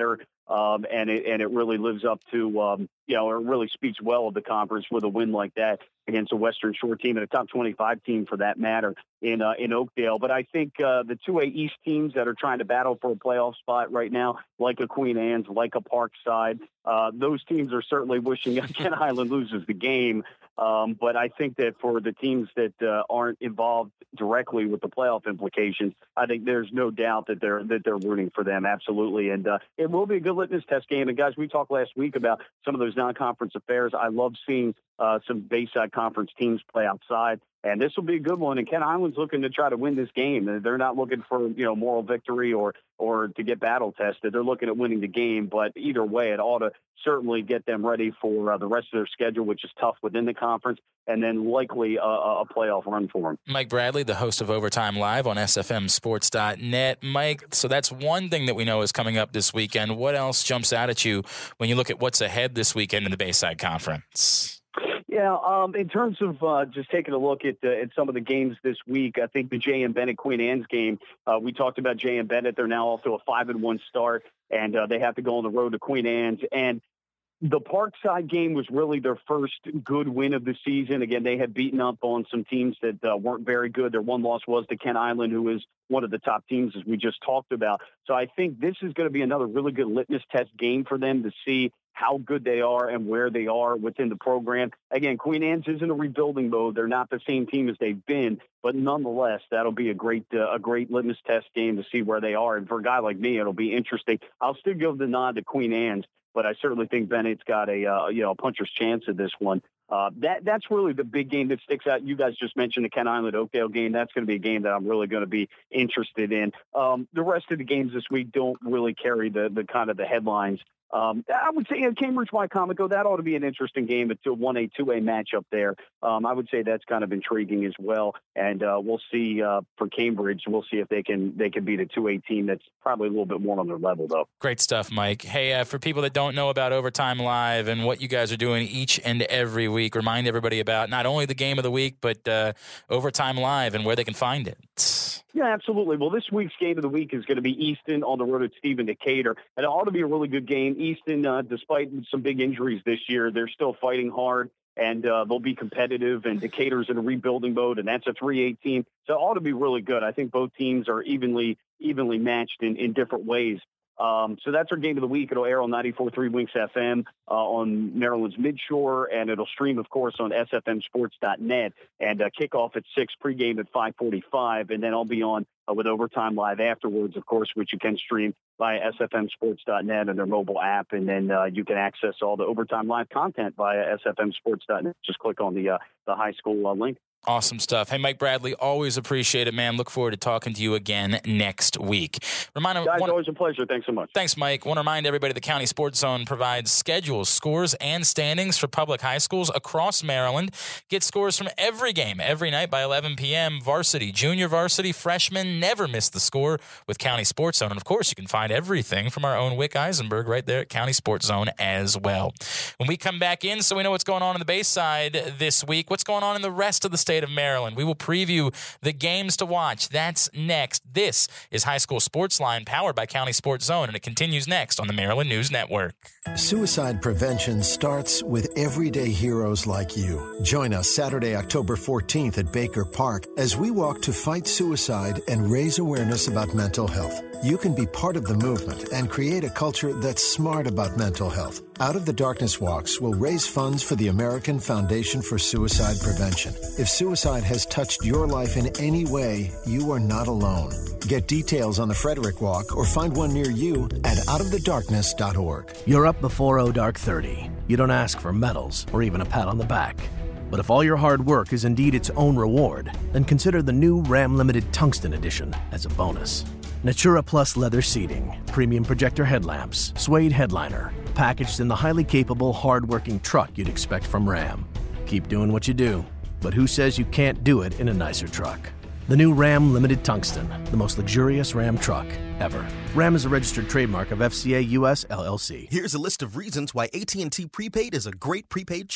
Um, and it and it really lives up to, um, you know, it really speaks well of the conference with a win like that against a Western Shore team and a top twenty-five team for that matter in uh, in Oakdale. But I think uh, the two A East teams that are trying to battle for a playoff spot right now, like a Queen Anne's, like a Parkside, uh, those teams are certainly wishing Kent Island loses the game. Um, but I think that for the teams that uh, aren't involved directly with the playoff implications, I think there's no doubt that they're that they're rooting for them, absolutely. And uh, it will be a good litmus test game. And guys, we talked last week about some of those non-conference affairs. I love seeing uh, some Bayside Conference teams play outside. And this will be a good one. And Kent Island's looking to try to win this game. They're not looking for, you know, moral victory or or to get battle tested. They're looking at winning the game. But either way, it ought to certainly get them ready for uh, the rest of their schedule, which is tough within the conference, and then likely a, a playoff run for them. Mike Bradley, the host of Overtime Live on S F M sports dot net. Mike, so that's one thing that we know is coming up this weekend. What else jumps out at you when you look at what's ahead this weekend in the Bayside Conference? Yeah, um, in terms of uh, just taking a look at, uh, at some of the games this week, I think the J M. Bennett Queen Anne's game, uh, we talked about J M. Bennett. They're now off to a five and one start, and uh, they have to go on the road to Queen Anne's. And the Parkside game was really their first good win of the season. Again, they had beaten up on some teams that uh, weren't very good. Their one loss was to Kent Island, who is one of the top teams, as we just talked about. So I think this is going to be another really good litmus test game for them to see how good they are and where they are within the program. Again, Queen Anne's is in a rebuilding mode. They're not the same team as they've been, but nonetheless, that'll be a great uh, a great litmus test game to see where they are. And for a guy like me, it'll be interesting. I'll still give the nod to Queen Anne's, but I certainly think Bennett's got a uh, you know a puncher's chance at this one. Uh, that that's really the big game that sticks out. You guys just mentioned the Kent Island Oakdale game. That's going to be a game that I'm really going to be interested in. Um, the rest of the games this week don't really carry the the kind of the headlines. Um, I would say you know, Cambridge Wycomico, that ought to be an interesting game. It's a one A, two A matchup there. Um, I would say that's kind of intriguing as well. And uh, we'll see uh, for Cambridge. We'll see if they can they can beat a two A team that's probably a little bit more on their level, though. Great stuff, Mike. Hey, uh, for people that don't know about Overtime Live and what you guys are doing each and every week, remind everybody about not only the game of the week, but uh, Overtime Live and where they can find it. Yeah, absolutely. Well, this week's game of the week is going to be Easton on the road at Stephen Decatur. And it ought to be a really good game. Easton, uh, despite some big injuries this year, they're still fighting hard, and uh, they'll be competitive. And Decatur's in a rebuilding mode, and that's a three A team. So it ought to be really good. I think both teams are evenly evenly matched in, in different ways. Um, so that's our game of the week. It'll air on ninety-four point three Winx F M uh, on Maryland's Midshore, and it'll stream, of course, on S F M sports dot net. And uh, kickoff at six, pregame at five forty-five, and then I'll be on uh, with Overtime Live afterwards, of course, which you can stream via S F M sports dot net and their mobile app, and then uh, you can access all the Overtime Live content via S F M sports dot net. Just click on the uh, the high school uh, link. Awesome stuff. Hey, Mike Bradley, always appreciate it, man. Look forward to talking to you again next week. Remind Guys, one, always a pleasure. Thanks so much. Thanks, Mike. Want to remind everybody the County Sports Zone provides schedules, scores, and standings for public high schools across Maryland. Get scores from every game every night by eleven p.m. Varsity, junior varsity, freshmen, never miss the score with County Sports Zone. And, of course, you can find everything from our own Wick Eisenberg right there at County Sports Zone as well. When we come back in, so we know what's going on in the Bayside this week, what's going on in the rest of the state of Maryland. We will preview the games to watch. That's next. This is High School Sports Line, powered by County Sports Zone, and it continues next on the Maryland News Network. Suicide prevention starts with everyday heroes like you. Join us Saturday, October fourteenth at Baker Park as we walk to fight suicide and raise awareness about mental health. You can be part of the movement and create a culture that's smart about mental health. Out of the Darkness Walks will raise funds for the American Foundation for Suicide Prevention. If suicide has touched your life in any way, you are not alone. Get details on the Frederick Walk or find one near you at out of the darkness dot org. You're up before O Dark thirty. You don't ask for medals or even a pat on the back. But if all your hard work is indeed its own reward, then consider the new Ram Limited Tungsten Edition as a bonus. Natura Plus leather seating, premium projector headlamps, suede headliner, packaged in the highly capable, hard-working truck you'd expect from Ram. Keep doing what you do, but who says you can't do it in a nicer truck? The new Ram Limited Tungsten, the most luxurious Ram truck ever. Ram is a registered trademark of F C A U S L L C. Here's a list of reasons why A T and T Prepaid is a great prepaid choice.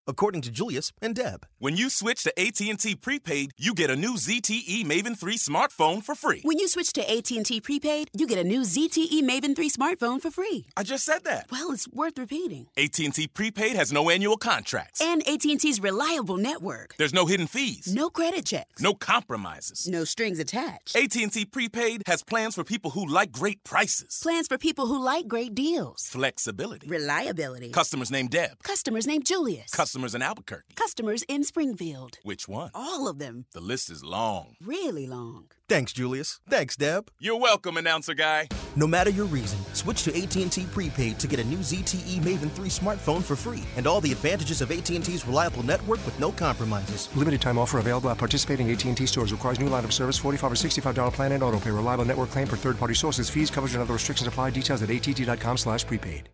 according to Julius and Deb. When you switch to A T and T Prepaid, you get a new Z T E Maven three smartphone for free. When you switch to A T and T Prepaid, you get a new Z T E Maven three smartphone for free. I just said that. Well, it's worth repeating. A T and T Prepaid has no annual contracts. And A T and T's reliable network. There's no hidden fees. No credit checks. No compromises. No strings attached. A T and T Prepaid has plans for people who like great prices. Plans for people who like great deals. Flexibility. Reliability. Customers named Deb. Customers named Julius. Customers in Albuquerque. Customers in Springfield. Which one? All of them. The list is long. Really long. Thanks, Julius. Thanks, Deb. You're welcome, announcer guy. No matter your reason, switch to A T and T Prepaid to get a new Z T E Maven three smartphone for free and all the advantages of A T and T's reliable network with no compromises. Limited time offer available at participating A T and T stores. Requires new line of service, forty-five dollars or sixty-five dollars plan and auto pay. Reliable network claim per third-party sources. Fees, coverage, and other restrictions apply. Details at A T and T dot com slash prepaid.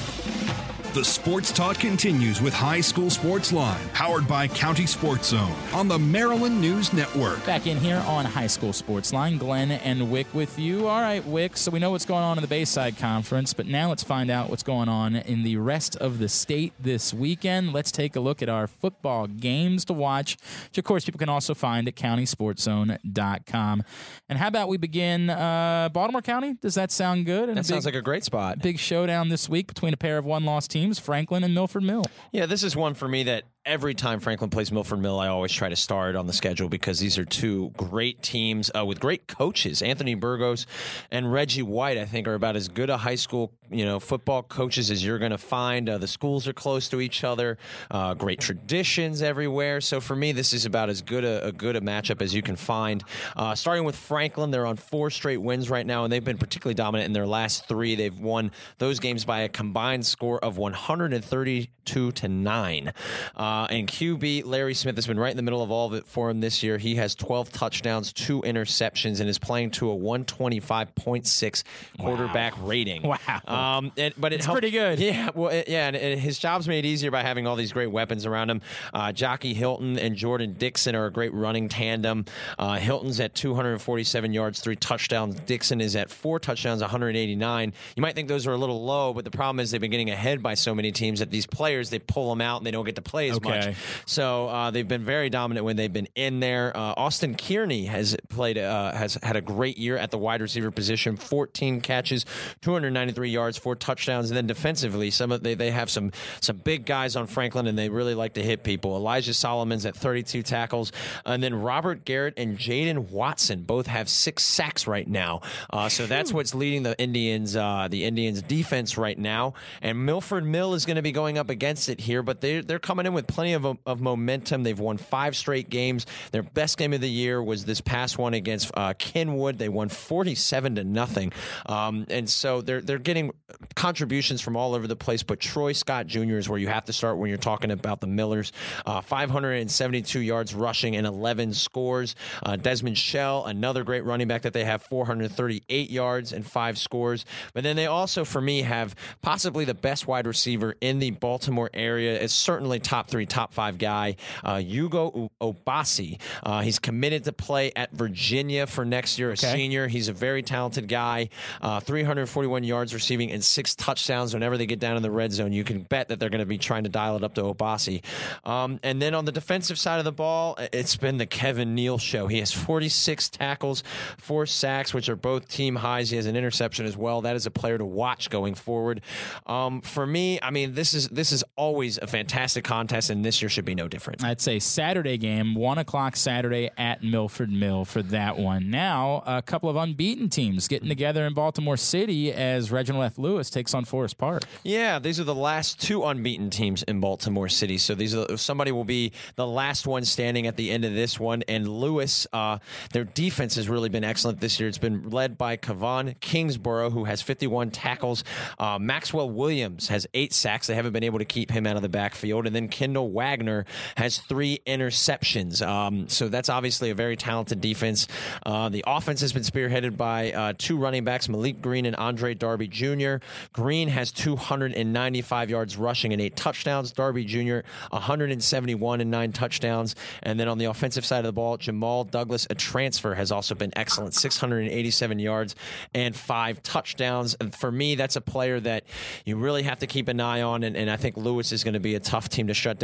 The Sports Talk continues with High School Sports Line, powered by County Sports Zone on the Maryland News Network. Back in here on High School Sports Line, Glenn and Wick with you. All right, Wick, so we know what's going on in the Bayside Conference, but now let's find out what's going on in the rest of the state this weekend. Let's take a look at our football games to watch, which, of course, people can also find at county sports zone dot com. And how about we begin uh, Baltimore County? Does that sound good? And that big, sounds like a great spot. Big showdown this week between a pair of one-loss teams. Franklin and Milford Mill. Yeah, this is one for me that every time Franklin plays Milford Mill, I always try to start on the schedule because these are two great teams uh, with great coaches. Anthony Burgos and Reggie White, I think, are about as good a high school, you know, football coaches as you're going to find. Uh, the schools are close to each other. Uh, great traditions everywhere. So for me, this is about as good a, a good a matchup as you can find. Uh, starting with Franklin, they're on four straight wins right now, and they've been particularly dominant in their last three. They've won those games by a combined score of one hundred thirty-two to nine. Uh, and Q B Larry Smith has been right in the middle of all of it for him this year. He has twelve touchdowns, two interceptions, and is playing to a one twenty-five point six quarterback wow. rating. Wow. Um, and, but it it's helped, pretty good. Yeah, well, it, yeah, and, and his job's made easier by having all these great weapons around him. Uh, Jockey Hilton and Jordan Dixon are a great running tandem. Uh, Hilton's at two hundred forty-seven yards, three touchdowns. Dixon is at four touchdowns, one hundred eighty-nine. You might think those are a little low, but the problem is they've been getting ahead by so many teams that these players, they pull them out and they don't get to play as okay. much. So uh, they've been very dominant when they've been in there. Uh, Austin Kearney has played, uh, has had a great year at the wide receiver position. fourteen catches, two hundred ninety-three yards, four touchdowns, and then defensively, some of they they have some some big guys on Franklin, and they really like to hit people. Elijah Solomon's at thirty-two tackles, and then Robert Garrett and Jaden Watson both have six sacks right now. Uh, so that's what's leading the Indians, uh, the Indians defense right now. And Milford Mill is going to be going up against it here, but they they're coming in with plenty of of momentum. They've won five straight games. Their best game of the year was this past one against uh, Kenwood. They won forty-seven to nothing, um, and so they're they're getting contributions from all over the place. But Troy Scott Junior is where you have to start when you're talking about the Millers. Uh, five hundred seventy-two yards rushing and eleven scores. Uh, Desmond Shell, another great running back that they have, four hundred thirty-eight yards and five scores. But then they also, for me, have possibly the best wide receiver in the Baltimore area. It's certainly top three, top five guy, uh, Hugo Obasi. Uh, he's committed to play at Virginia for next year, a okay. senior. He's a very talented guy. Uh, three hundred forty-one yards receiving and six touchdowns. Whenever they get down in the red zone, you can bet that they're going to be trying to dial it up to Obasi. Um, and then on the defensive side of the ball, it's been the Kevin Neal show. He has forty-six tackles, four sacks, which are both team highs. He has an interception as well. That is a player to watch going forward. Um, for me, I mean, this is this is always a fantastic contest, and this year should be no different. I'd say Saturday game, one o'clock Saturday at Milford Mill for that one. Now, a couple of unbeaten teams getting together in Baltimore City as Reginald F. Lewis takes on Forest Park. Yeah, these are the last two unbeaten teams in Baltimore City. So these are somebody will be the last one standing at the end of this one. And Lewis, uh, their defense has really been excellent this year. It's been led by Kavan Kingsborough, who has fifty-one tackles. Uh, Maxwell Williams has eight sacks. They haven't been able to keep him out of the backfield. And then Kendall Wagner has three interceptions. Um, so that's obviously a very talented defense. Uh, the offense has been spearheaded by uh, two running backs, Malik Green and Andre Darby Junior Green has two hundred ninety-five yards rushing and eight touchdowns. Darby Junior one hundred seventy-one and nine touchdowns. And then on the offensive side of the ball, Jamal Douglas, a transfer, has also been excellent, six hundred eighty-seven yards and five touchdowns. And for me, that's a player that you really have to keep an eye on, and, and I think Lewis is going to be a tough team to shut down.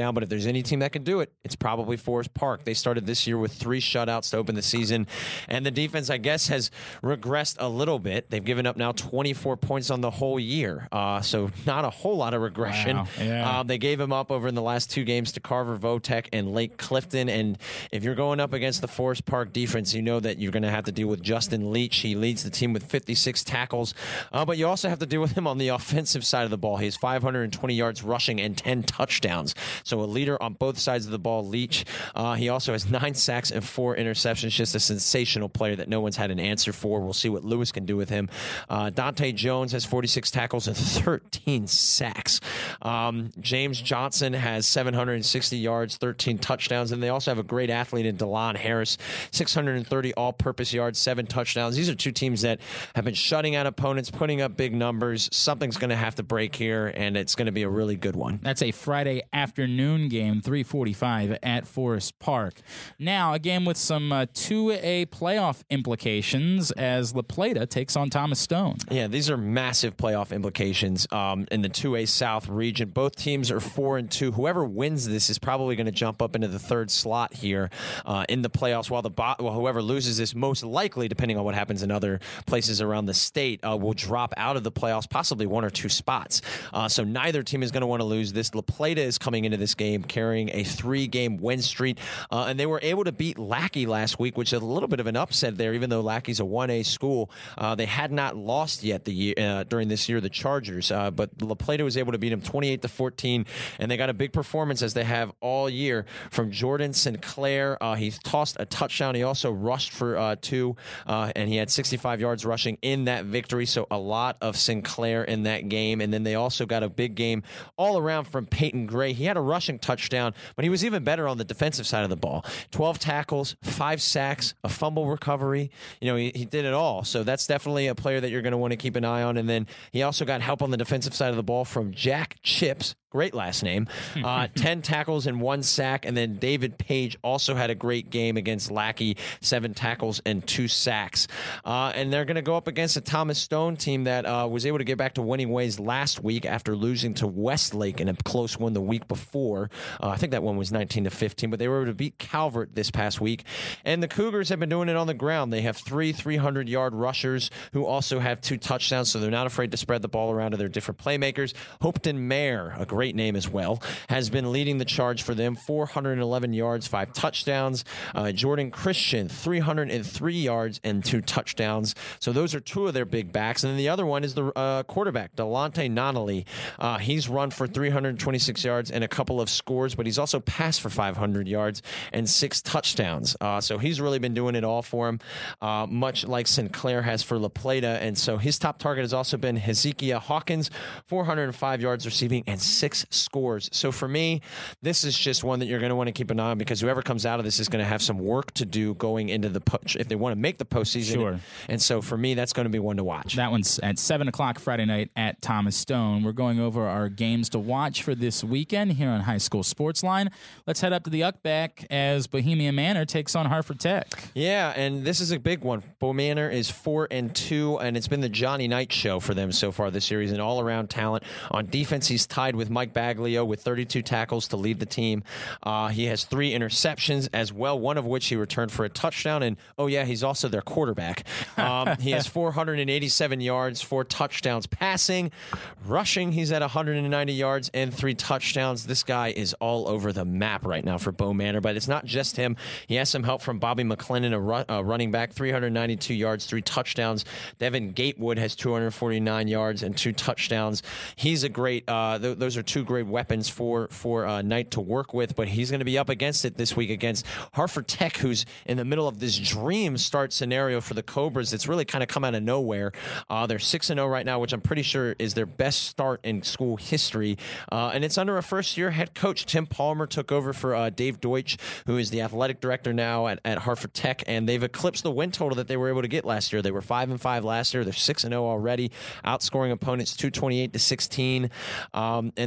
down, but if there's any team that can do it, it's probably Forest Park. They started this year with three shutouts to open the season, and the defense, I guess, has regressed a little bit. They've given up now twenty-four points on the whole year, uh, so not a whole lot of regression. Wow. Yeah. Um, they gave them up over in the last two games to Carver Votech and Lake Clifton, and if you're going up against the Forest Park defense, you know that you're going to have to deal with Justin Leach. He leads the team with fifty-six tackles, uh, but you also have to deal with him on the offensive side of the ball. He has five hundred twenty yards rushing and ten touchdowns, so a leader on both sides of the ball, Leach. Uh, he also has nine sacks and four interceptions, just a sensational player that no one's had an answer for. We'll see what Lewis can do with him. Uh, Dante Jones has forty-six tackles and thirteen sacks. Um, James Johnson has seven hundred sixty yards, thirteen touchdowns, and they also have a great athlete in DeLon Harris, six hundred thirty all-purpose yards, seven touchdowns. These are two teams that have been shutting out opponents, putting up big numbers. Something's going to have to break here, and it's going to be a really good one. That's a Friday afternoon game, three forty-five at Forest Park. Now, a game with some uh, two A playoff implications as La Plata takes on Thomas Stone. Yeah, these are massive playoff implications um, in the two A South region. Both teams are four and two. Whoever wins this is probably going to jump up into the third slot here uh, in the playoffs, while the bo- well, whoever loses this, most likely, depending on what happens in other places around the state, uh, will drop out of the playoffs, possibly one or two spots. Uh, so neither team is going to want to lose this. La Plata is coming into this game carrying a three-game win streak, uh, and they were able to beat Lackey last week, which is a little bit of an upset there, even though Lackey's a one A school. Uh, they had not lost yet the year, uh, during this year, the Chargers, uh, but La Plata was able to beat them twenty-eight to fourteen, and they got a big performance, as they have all year, from Jordan Sinclair. Uh, he tossed a touchdown. He also rushed for uh, two, uh, and he had sixty-five yards rushing in that victory, so a lot of Sinclair in that game. And then they also got a big game all around from Peyton Gray. He had a rushing touchdown, but he was even better on the defensive side of the ball. twelve tackles, five sacks, a fumble recovery. You know, he, he did it all. So that's definitely a player that you're going to want to keep an eye on. And then he also got help on the defensive side of the ball from Jack Chips. Great last name. Uh, ten tackles and one sack. And then David Page also had a great game against Lackey, seven tackles and two sacks. Uh, and they're going to go up against a Thomas Stone team that uh, was able to get back to winning ways last week after losing to Westlake in a close one the week before. Uh, I think that one was nineteen to fifteen, but they were able to beat Calvert this past week. And the Cougars have been doing it on the ground. They have three three hundred yard rushers who also have two touchdowns, so they're not afraid to spread the ball around to their different playmakers. Hopeton Mayer, a great name as well, has been leading the charge for them, four hundred eleven yards, five touchdowns. Uh, Jordan Christian, three hundred three yards and two touchdowns. So those are two of their big backs. And then the other one is the uh, quarterback, Delonte Nonnelly. Uh, he's run for three hundred twenty-six yards and a couple of scores, but he's also passed for five hundred yards and six touchdowns. Uh, so he's really been doing it all for him, uh, much like Sinclair has for La Plata. And so his top target has also been Hezekiah Hawkins, four hundred five yards receiving and six scores. So for me, this is just one that you're going to want to keep an eye on, because whoever comes out of this is going to have some work to do going into the po- if they want to make the postseason. Sure. And so for me, that's going to be one to watch. That one's at seven o'clock Friday night at Thomas Stone. We're going over our games to watch for this weekend here on High School Sports Line. Let's head up to the Uckback as Bohemia Manor takes on Hartford Tech. Yeah, and this is a big one. Bo Manor is four and two, and it's been the Johnny Knight show for them so far this series, and all-around talent. On defense, he's tied with Mike Baglio with thirty-two tackles to lead the team. Uh, he has three interceptions as well, one of which he returned for a touchdown, and oh yeah, he's also their quarterback. Um, he has four hundred eighty-seven yards, four touchdowns passing. Rushing, he's at one hundred ninety yards and three touchdowns. This guy is all over the map right now for Bo Manor, but it's not just him. He has some help from Bobby McLennan, a, run, a running back, three hundred ninety-two yards, three touchdowns. Devin Gatewood has two hundred forty-nine yards and two touchdowns. He's a great, uh, th- those are two great weapons for, for uh, Knight to work with, but he's going to be up against it this week against Hartford Tech, who's in the middle of this dream start scenario for the Cobras. It's really kind of come out of nowhere. Uh, they're six and oh right now, which I'm pretty sure is their best start in school history. Uh, and it's under a first-year head coach. Tim Palmer took over for uh, Dave Deutsch, who is the athletic director now at, at Hartford Tech, and they've eclipsed the win total that they were able to get last year. They were five and five last year. They're six and oh already, outscoring opponents two twenty-eight to sixteen. Um, and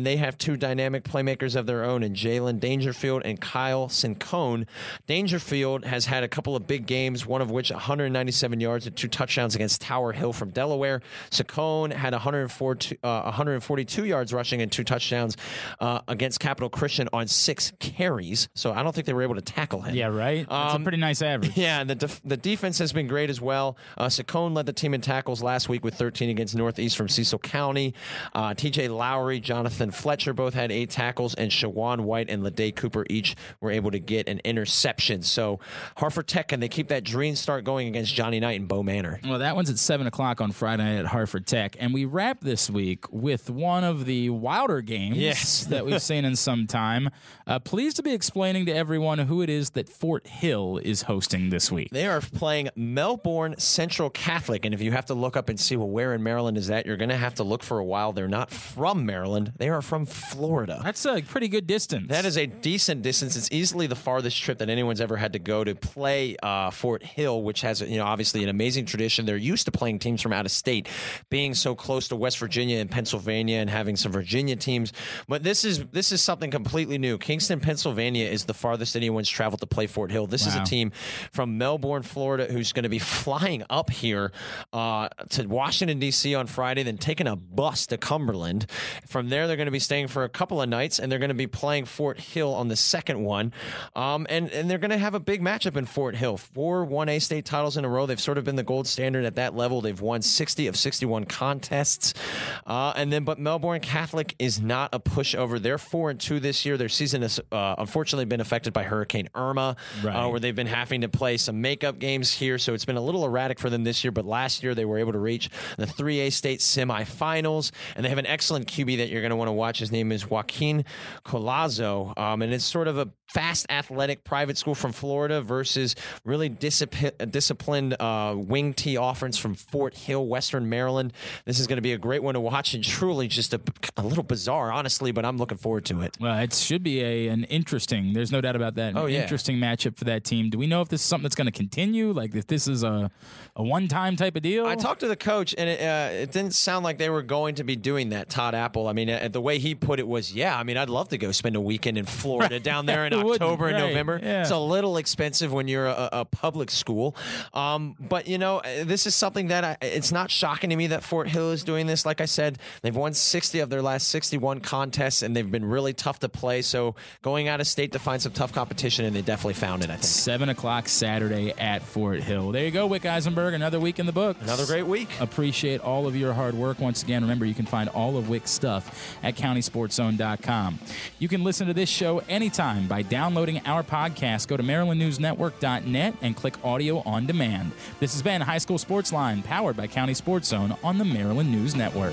they have two dynamic playmakers of their own in Jalen Dangerfield and Kyle Cincone. Dangerfield has had a couple of big games, one of which one hundred ninety-seven yards and two touchdowns against Tower Hill from Delaware. Cincone had one hundred four, uh, one hundred forty-two yards rushing and two touchdowns uh, against Capital Christian on six carries. So I don't think they were able to tackle him. Yeah, right? That's um, a pretty nice average. Yeah, and the, def- the defense has been great as well. Uh, Cincone led the team in tackles last week with thirteen against Northeast from Cecil County. Uh, T J Lowry, Jonathan Fletcher both had eight tackles, and Shawan White and Ladae Cooper each were able to get an interception. So Hartford Tech, can they keep that dream start going against Johnny Knight and Bo Manor? Well, that one's at seven o'clock on Friday night at Hartford Tech. And we wrap this week with one of the wilder games yes. that we've seen in some time. Uh, pleased to be explaining to everyone who it is that Fort Hill is hosting this week. They are playing Melbourne Central Catholic. And if you have to look up and see, well, where in Maryland is that, you're going to have to look for a while. They're not from Maryland. They are from Florida. That's a pretty good distance. That is a decent distance. It's easily the farthest trip that anyone's ever had to go to play uh, Fort Hill, which has, you know, obviously an amazing tradition. They're used to playing teams from out of state, being so close to West Virginia and Pennsylvania and having some Virginia teams. But this is this is something completely new. Kingston, Pennsylvania is the farthest anyone's traveled to play Fort Hill. This wow. is a team from Melbourne, Florida, who's going to be flying up here uh, to Washington, D C on Friday, then taking a bus to Cumberland. From there, they're going to be staying for a couple of nights, and they're going to be playing Fort Hill on the second one. Um, and, and they're going to have a big matchup in Fort Hill. Four one A state titles in a row. They've sort of been the gold standard at that level. They've won sixty of sixty-one contests. Uh, and then, but Melbourne Catholic is not a pushover. They're four and two this year. Their season has uh, unfortunately been affected by Hurricane Irma, right. uh, where they've been having to play some makeup games here. So it's been a little erratic for them this year. But last year, they were able to reach the three A state semifinals. And they have an excellent Q B that you're going to want to watch. His name is Joaquin Colazo. Um, and it's sort of a fast, athletic private school from Florida versus really discipl- disciplined uh, wing T offense from Fort Hill, Western Maryland. This is going to be a great one to watch, and truly just a, a little bizarre, honestly, but I'm looking forward to it. Well, it should be a an interesting, there's no doubt about that, an oh, yeah. interesting matchup for that team. Do we know if this is something that's going to continue? Like, if this is a, a one-time type of deal? I talked to the coach, and it, uh, it didn't sound like they were going to be doing that, Todd Apple. I mean, uh, the way he put it was, yeah, I mean, I'd love to go spend a weekend in Florida down there in October and right. November. Yeah. It's a little expensive when you're a, a public school. Um, but, you know, this is something that I, it's not shocking to me that Fort Hill is doing this. Like I said, they've won sixty of their last sixty-one contests, and they've been really tough to play. So going out of state to find some tough competition, and they definitely found it, I think. seven o'clock Saturday at Fort Hill. There you go, Wick Eisenberg. Another week in the books. Another great week. Appreciate all of your hard work. Once again, remember, you can find all of Wick's stuff at county sports zone dot com. You can listen to this show anytime by downloading our podcast. Go to maryland news network dot net and click audio on demand. This has been High School Sports Line, powered by County Sports Zone on the Maryland News Network.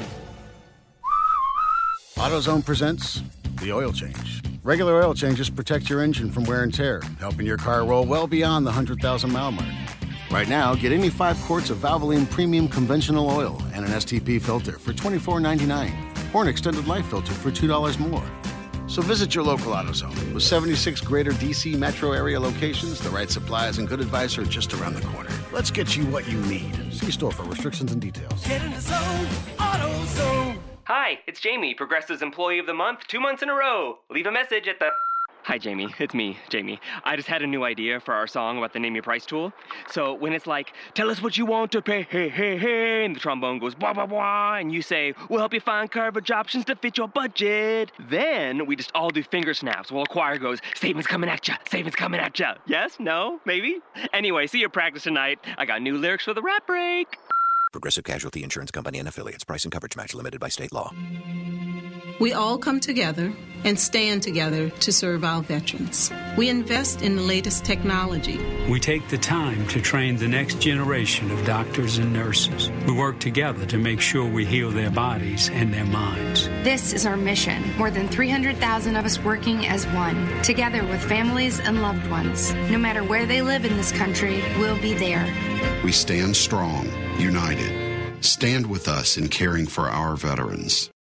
AutoZone presents the oil change. Regular oil changes protect your engine from wear and tear, helping your car roll well beyond the one hundred thousand mile mark. Right now, get any five quarts of Valvoline Premium Conventional Oil and an S T P filter for twenty-four ninety-nine, or an extended life filter for two dollars more. So visit your local AutoZone. With seventy-six greater D C metro area locations, the right supplies and good advice are just around the corner. Let's get you what you need. See store for restrictions and details. Get in the zone, AutoZone. Hi, it's Jamie, Progressive's Employee of the Month, two months in a row. Leave a message at the... Hi, Jamie. It's me, Jamie. I just had a new idea for our song about the Name Your Price tool. So when it's like, tell us what you want to pay, hey, hey, hey, and the trombone goes, blah, blah, blah, and you say, we'll help you find coverage options to fit your budget. Then we just all do finger snaps while a choir goes, statements coming at ya, statements coming at ya. Yes? No? Maybe? Anyway, see you practice tonight. I got new lyrics for the rap break. Progressive Casualty Insurance Company and Affiliates. Price and coverage match limited by state law. We all come together and stand together to serve our veterans. We invest in the latest technology. We take the time to train the next generation of doctors and nurses. We work together to make sure we heal their bodies and their minds. This is our mission. More than three hundred thousand of us working as one, together with families and loved ones. No matter where they live in this country, we'll be there. We stand strong, united. Stand with us in caring for our veterans.